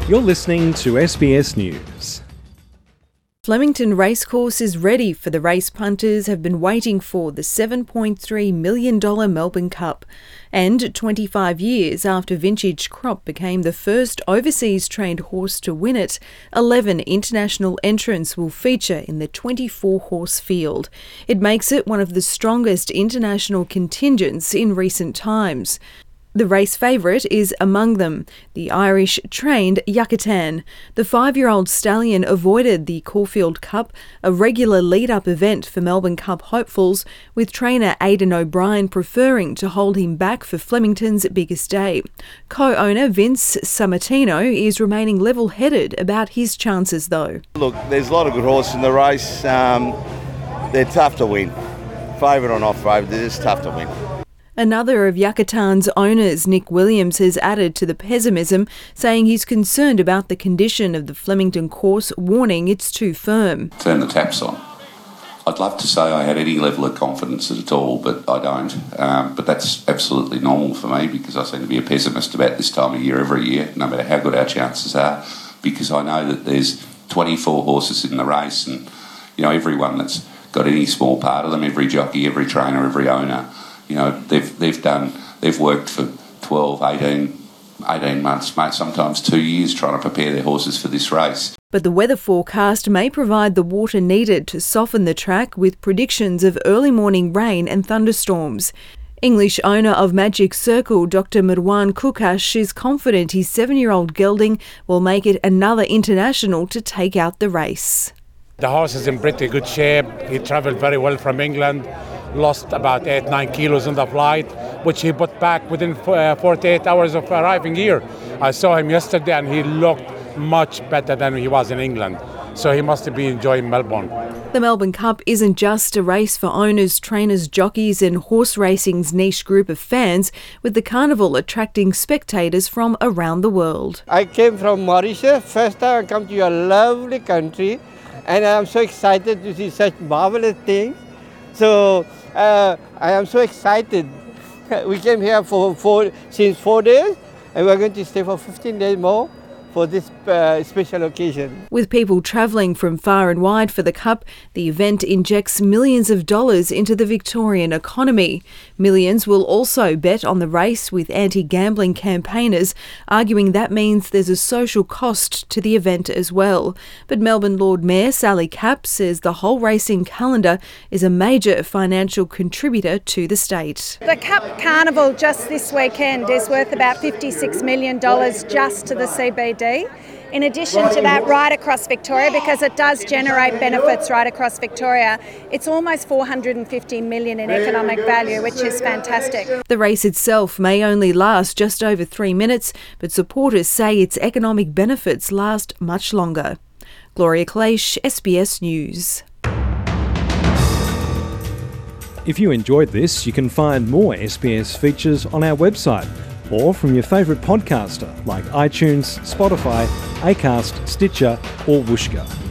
You're listening to SBS News. Flemington Racecourse is ready for the race punters have been waiting for the $7.3 million Melbourne Cup. And 25 years after Vintage Crop became the first overseas trained horse to win it, 11 international entrants will feature in the 24-horse field. It makes it one of the strongest international contingents in recent times. The race favourite is among them, the Irish-trained Yucatan. The 5-year-old stallion avoided the Caulfield Cup, a regular lead-up event for Melbourne Cup hopefuls, with trainer Aidan O'Brien preferring to hold him back for Flemington's biggest day. Co-owner Vince Sammartino is remaining level-headed about his chances though. Look, there's a lot of good horses in the race. They're tough to win. Favourite or not favourite, they're just tough to win. Another of Yucatan's owners, Nick Williams, has added to the pessimism, saying he's concerned about the condition of the Flemington course, warning it's too firm. Turn the taps on. I'd love to say I had any level of confidence at all, but I don't. But that's absolutely normal for me because I seem to be a pessimist about this time of year every year, no matter how good our chances are, because I know that there's 24 horses in the race and, everyone that's got any small part of them, every jockey, every trainer, every owner, they've worked for 12, 18 months, mate, sometimes 2 years trying to prepare their horses for this race. But the weather forecast may provide the water needed to soften the track with predictions of early morning rain and thunderstorms. English owner of Magic Circle, Dr. Marwan Kukash, is confident his 7-year-old gelding will make it another international to take out the race. The horse is in pretty good shape. He travelled very well from England, lost about 8-9 kilos on the flight, which he put back within 48 hours of arriving here. I saw him yesterday and he looked much better than he was in England. So he must be enjoying Melbourne. The Melbourne Cup isn't just a race for owners, trainers, jockeys and horse racing's niche group of fans, with the carnival attracting spectators from around the world. I came from Mauritius. First time I come to your lovely country, and I'm so excited to see such marvellous things. So I am so excited. We came here since 4 days, and we're going to stay for 15 days more for this special occasion. With people travelling from far and wide for the Cup, the event injects millions of dollars into the Victorian economy. Millions will also bet on the race, with anti-gambling campaigners arguing that means there's a social cost to the event as well. But Melbourne Lord Mayor Sally Capp says the whole racing calendar is a major financial contributor to the state. The Cup Carnival just this weekend is worth about $56 million just to the CBD. In addition to that, right across Victoria, because it does generate benefits right across Victoria, it's almost $450 million in economic value, which is fantastic. The race itself may only last just over 3 minutes, but supporters say its economic benefits last much longer. Gloria Claish, SBS News. If you enjoyed this, you can find more SBS features on our website or from your favourite podcaster like iTunes, Spotify, Acast, Stitcher or Whooshkaa.